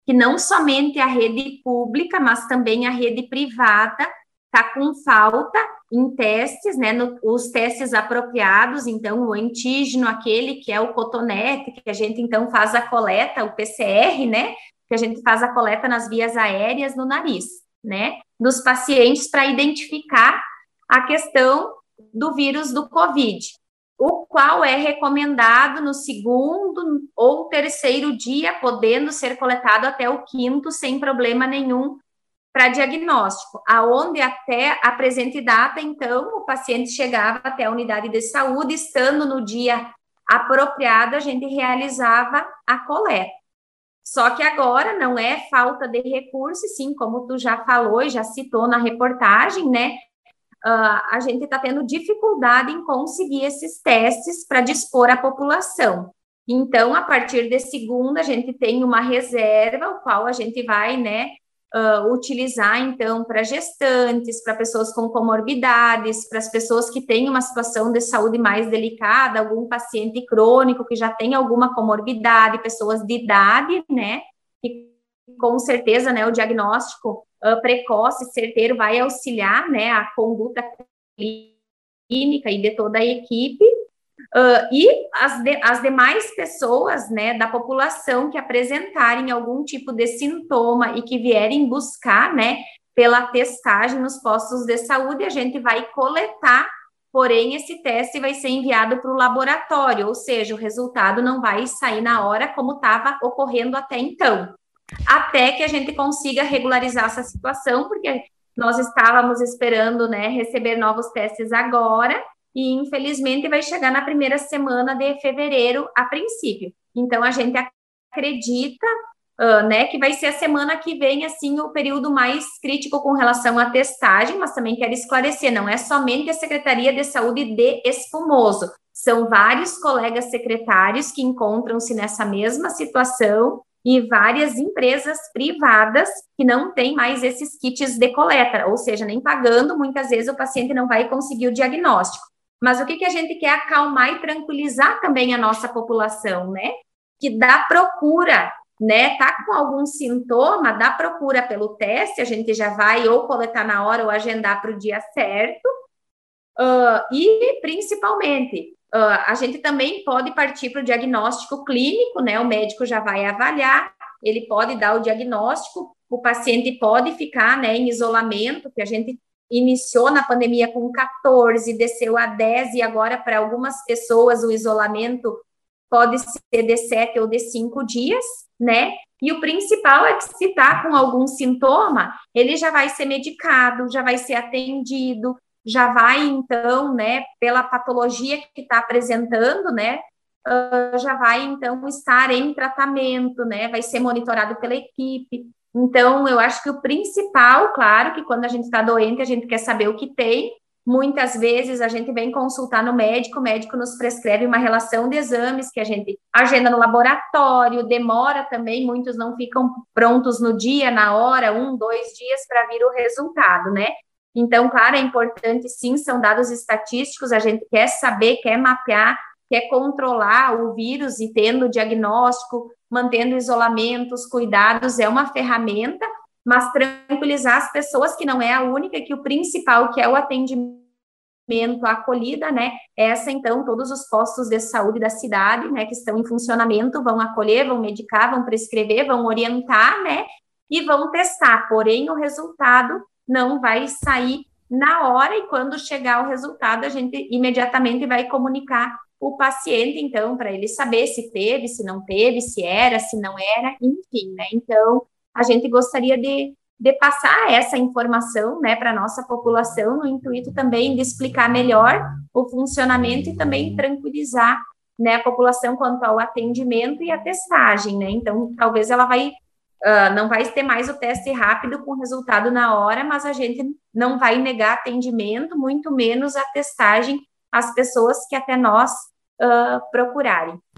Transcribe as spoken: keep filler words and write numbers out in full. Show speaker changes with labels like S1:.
S1: que não somente a rede pública, mas também a rede privada está com falta em testes, né, no, os testes apropriados, então o antígeno, aquele que é o cotonete, que a gente então faz a coleta, o P C R, né, que a gente faz a coleta nas vias aéreas no nariz, né, dos pacientes para identificar a questão do vírus do Covid, o qual é recomendado no segundo ou terceiro dia, podendo ser coletado até o quinto, sem problema nenhum, para diagnóstico, aonde até a presente data, então, o paciente chegava até a unidade de saúde, estando no dia apropriado, a gente realizava a coleta. Só que agora não é falta de recurso, sim, como tu já falou e já citou na reportagem, né? Uh, a gente está tendo dificuldade em conseguir esses testes para dispor à população. Então, a partir de segunda, a gente tem uma reserva, o qual a gente vai, né, uh, utilizar, então, para gestantes, para pessoas com comorbidades, para as pessoas que têm uma situação de saúde mais delicada, algum paciente crônico que já tem alguma comorbidade, pessoas de idade, né, que com certeza, né, o diagnóstico Uh, precoce, certeiro, vai auxiliar, né, a conduta clínica e de toda a equipe, uh, e as, de, as demais pessoas, né, da população que apresentarem algum tipo de sintoma e que vierem buscar, né, pela testagem nos postos de saúde, a gente vai coletar, porém esse teste vai ser enviado para o laboratório, ou seja, o resultado não vai sair na hora como estava ocorrendo até então, até que a gente consiga regularizar essa situação, porque nós estávamos esperando, né, receber novos testes agora, e infelizmente vai chegar na primeira semana de fevereiro, a princípio. Então, a gente acredita, uh, né, que vai ser a semana que vem, assim, o período mais crítico com relação à testagem, mas também quero esclarecer, não é somente a Secretaria de Saúde de Espumoso, são vários colegas secretários que encontram-se nessa mesma situação, e várias empresas privadas que não têm mais esses kits de coleta, ou seja, nem pagando, muitas vezes o paciente não vai conseguir o diagnóstico. Mas o que, que a gente quer acalmar e tranquilizar também a nossa população, né? Que dá procura, né? Tá com algum sintoma, dá procura pelo teste, a gente já vai ou coletar na hora ou agendar para o dia certo. Uh, e, principalmente, Uh, a gente também pode partir para o diagnóstico clínico, né? O médico já vai avaliar, ele pode dar o diagnóstico, o paciente pode ficar, né, em isolamento, que a gente iniciou na pandemia com catorze, desceu a dez, e agora para algumas pessoas o isolamento pode ser de sete ou de cinco dias, né? E o principal é que se está com algum sintoma, ele já vai ser medicado, já vai ser atendido, já vai, então, né, pela patologia que está apresentando, né, uh, já vai, então, estar em tratamento, né, vai ser monitorado pela equipe. Então, eu acho que o principal, claro, que quando a gente está doente, a gente quer saber o que tem. Muitas vezes a gente vem consultar no médico, o médico nos prescreve uma relação de exames que a gente agenda no laboratório, demora também, muitos não ficam prontos no dia, na hora, um, dois dias para vir o resultado, né? Então, claro, é importante, sim, são dados estatísticos, a gente quer saber, quer mapear, quer controlar o vírus e tendo o diagnóstico, mantendo o isolamento, os cuidados, é uma ferramenta, mas tranquilizar as pessoas que não é a única, que o principal, que é o atendimento, a acolhida, né, essa, então, todos os postos de saúde da cidade, né, que estão em funcionamento, vão acolher, vão medicar, vão prescrever, vão orientar, né, e vão testar, porém, o resultado não vai sair na hora, e quando chegar o resultado, a gente imediatamente vai comunicar o paciente, então, para ele saber se teve, se não teve, se era, se não era, enfim, né? Então, a gente gostaria de, de passar essa informação, né, para a nossa população, no intuito também de explicar melhor o funcionamento e também tranquilizar, né, a população quanto ao atendimento e a testagem, né? Então, talvez ela vai Uh, não vai ter mais o teste rápido com resultado na hora, mas a gente não vai negar atendimento, muito menos a testagem às pessoas que até nós uh, procurarem.